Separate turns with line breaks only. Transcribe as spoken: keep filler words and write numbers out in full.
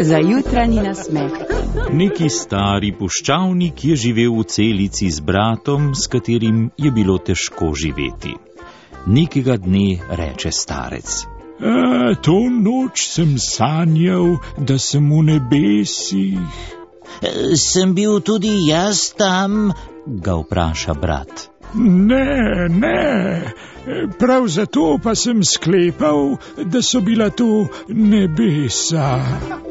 za jutranji nasmeh.
Neki stari puščavnik je živel v celici z bratom, s katerim je bilo težko živeti. Nekega dne reče starec:
A, to noč sem sanjal, da sem v nebesih.
Sem bil tudi jaz tam? Ga vpraša brat.
Ne, ne, prav zato pa sem sklepal, da so bila to nebesa.